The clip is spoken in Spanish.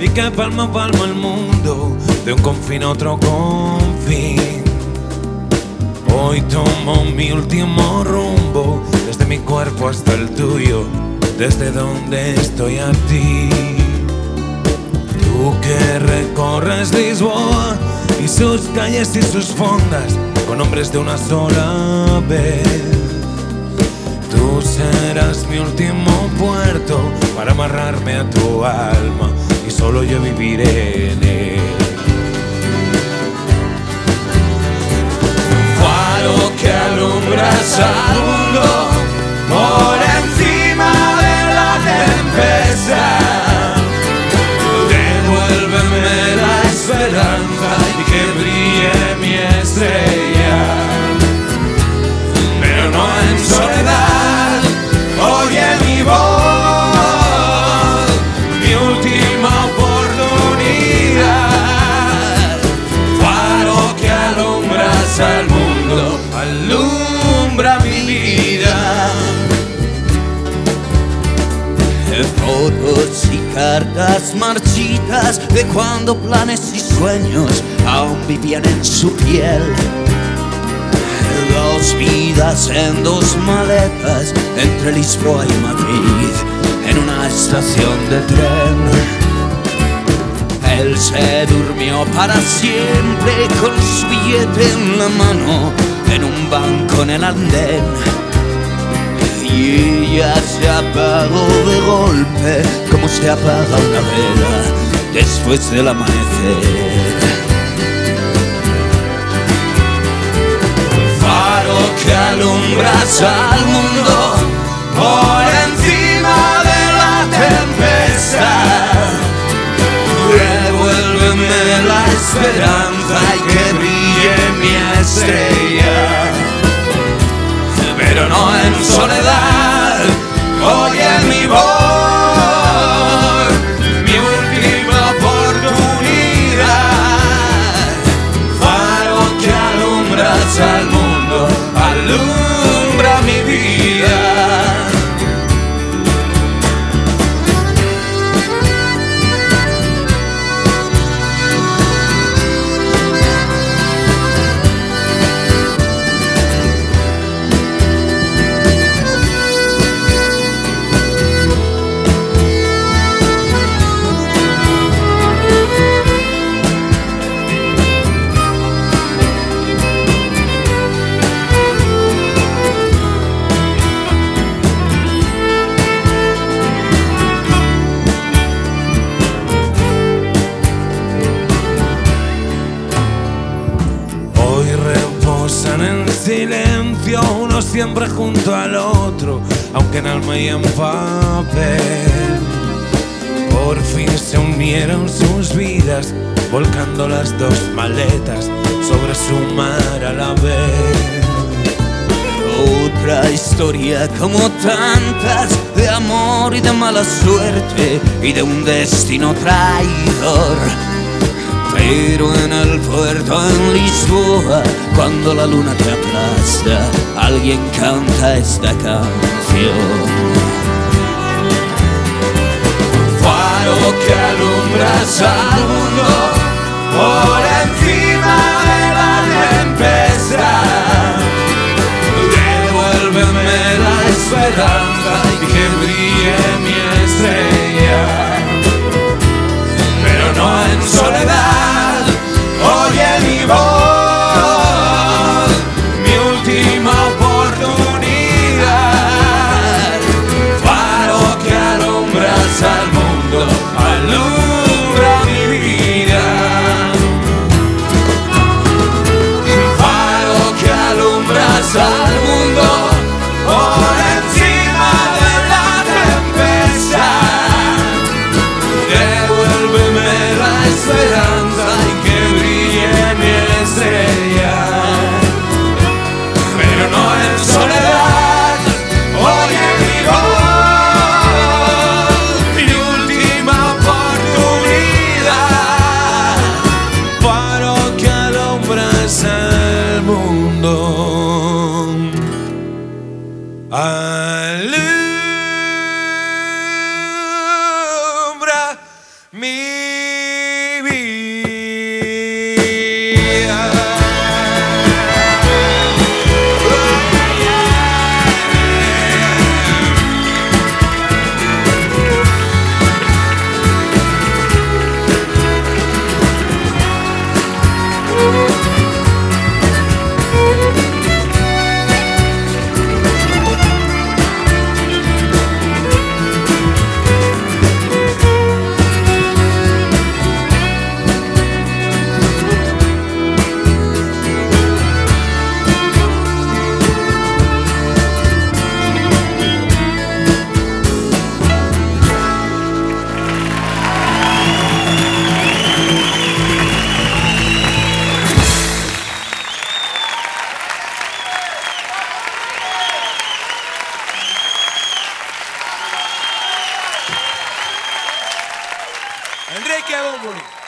y que palmo a palmo el mundo, de un confín a otro confín. Hoy tomo mi último rumbo, desde mi cuerpo hasta el tuyo, desde donde estoy a ti. Tú que recorres Lisboa y sus calles y sus fondas, con hombres de una sola vez. Tú serás mi último puerto para amarrarme a tu alma, y solo yo viviré en él. Faro que alumbras al mundo por encima de la tempestad. Devuélveme la esperanza y que brille mi estrella, pero no en soledad. Oye mi voz, mi última oportunidad. Faro que alumbras al mundo, alumbra mi vida. Fotos y cartas marchitas de cuando planes y sueños aún vivían en su piel. Dos vidas en dos maletas entre Lisboa y Madrid, en una estación de tren. Él se durmió para siempre con su billete en la mano, en un banco en el andén. Y ella se apagó de golpe, como se apaga una vela después del amanecer. Faro que alumbras al mundo por encima de la tempestad. Devuélveme la esperanza y que brille mi estrella, pero no en soledad. Oye mi voz, mi última oportunidad. Faro que alumbras al mundo, alumbra mi vida. En silencio, uno siempre junto al otro, aunque en alma y en papel. Por fin se unieron sus vidas, volcando las dos maletas sobre su mar a la vez. Otra historia como tantas, de amor y de mala suerte y de un destino traidor. Pero en el puerto en Lisboa, cuando la luna te aplasta, alguien canta esta canción. Faro que alumbras al mundo por encima de la tempestad. Devuélveme la esperanza y que brille mi estrella, pero no en soledad. Oye mi voz, mi última oportunidad. Faro que alumbras al mundo, alumbra mi vida. Faro que alumbras al mundo por encima de la tempestad. Devuélveme la esperanza y que brille mi estrella, pero no en soledad. Oye mi voz, mi última oportunidad. Faro que alumbras al mundo, alumbra mi Enrique Bunbury.